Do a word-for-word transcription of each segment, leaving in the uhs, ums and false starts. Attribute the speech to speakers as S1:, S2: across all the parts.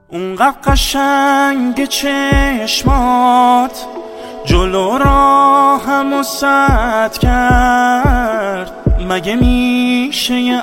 S1: اونقدر قشنگ چشمات جلو راهمو سد کرد. مگه میشه یه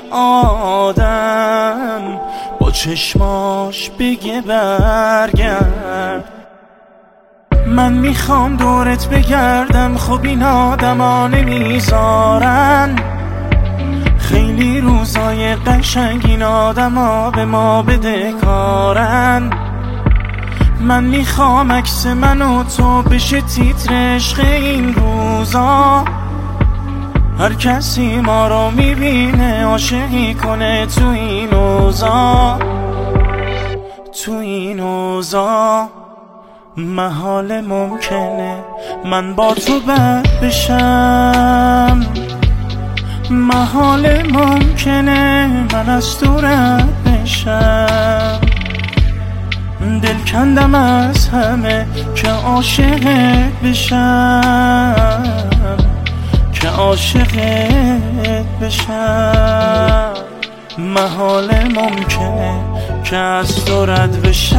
S1: آدم با چشماش بگه برگرد؟ من میخوام دورت بگردم، خب این آدما نمیذارن. خیلی روزای قشنگ این آدما به ما بدهکارن. من میخوام عکس من و تو بشه تیتر عشق این روزا. هر کسی ما رو میبینه عاشقی کنه تو این اوضاع. تو این اوضاع محال ممکنه من با تو بد بشم. محال ممکنه من از تو رد بشم. دل کندم از همه که عاشقت بشم، که عاشقت بشم. محال ممکنه که از تو رد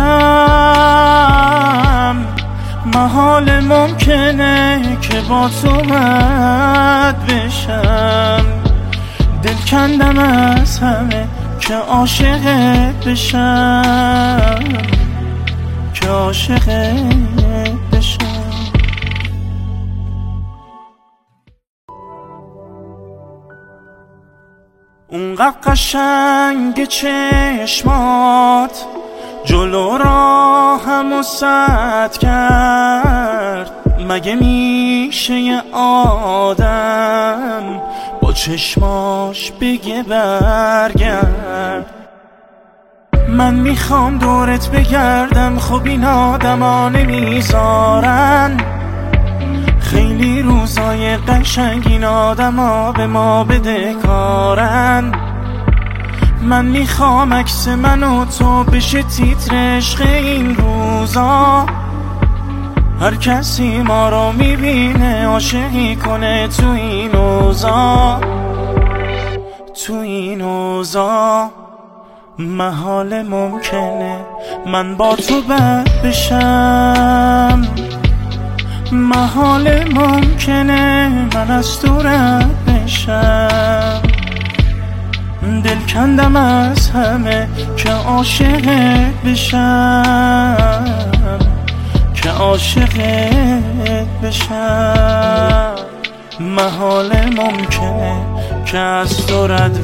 S1: بشم. محال ممکنه که با تو مد بشم. دل کندم از همه که عاشقت بشم، که عاشقت بشم. اونقدر قشنگ چشمات جلو راهمو سد کرد. مگه میشه یه آدم با چشماش بگه برگرد؟ من میخوام دورت بگردم، خب این آدما نمیذارن. خیلی روزای قشنگ این آدما به ما بدهکارن. من میخوام عکس من و تو بشه تیتر عشق این روزا. هر کسی ما رو میبینه عاشقی کنه تو این اوضاع. تو این اوضاع محال ممکنه من با تو بد بشم. محال ممکنه من از تو رد بشم. دل کندم از همه که عاشقت بشم، که عاشقت بشم. محال ممکنه که از تو رد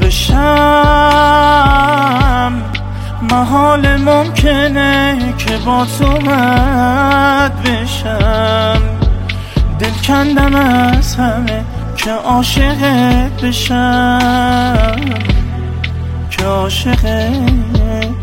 S1: بشم. محال ممکنه که با تو مد بشم. دل کندم از همه که عاشقت بشم، که عاشقت